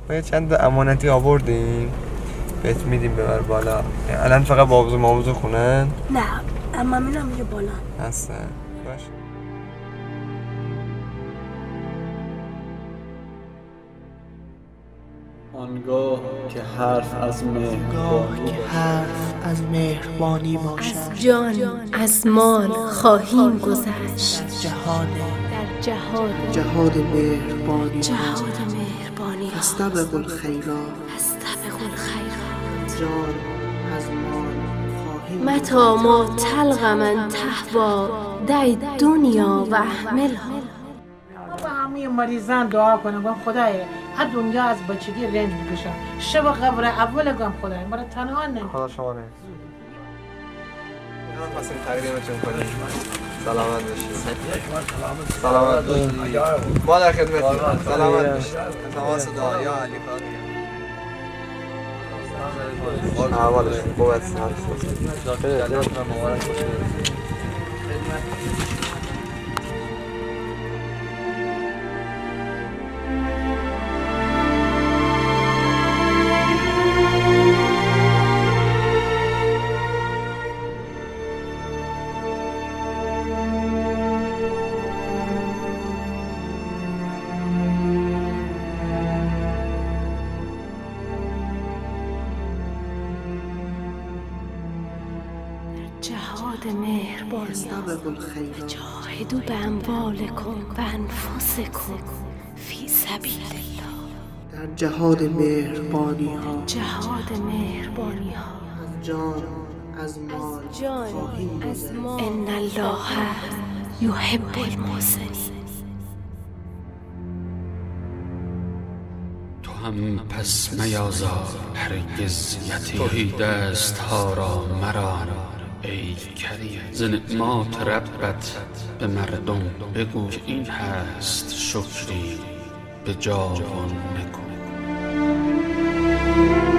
ما یه چند امانتی آوردیم بهت میدیم ببر بالا. الان فقط بابزو ماموزو خونن؟ نه اما میرم میگه بالا هستن. باش آنگاه که حرف از مهربانی باشد از جان از مال خواهیم گذشت در جهاد مهربانی فاستبقوا الخیرات جان از مال خواهیم متى ما تلقى من تهوى دع دنیا و احملها. با همه مریضان دعا کنم گم خدایا هر دنیا از بچگی رنج بکشم شب قبر اول گم خدایا مرا تنها نه. خدا شما نه. خواستیم تقدیمتون کنیم. سلامت باشید. سلامت باشید. ما در خدمتتیم. سلامت باشید. تماس دعا یا علی خانی. اولش قوت سلامت. جلالتون مبارک باشه. جهاد مهربانی جاهدوا باموالکم و انفسکم فی سبیل الله. در جهاد مهربانی ها از جان از مال خواهیم گذشت. ان الله یحب المحسنین. تو هم پس میازار هرگز یتیمی دستها را مران ای کریم ز نعمات ربت به مردم بگو که این هست شکری به جاوان نکن.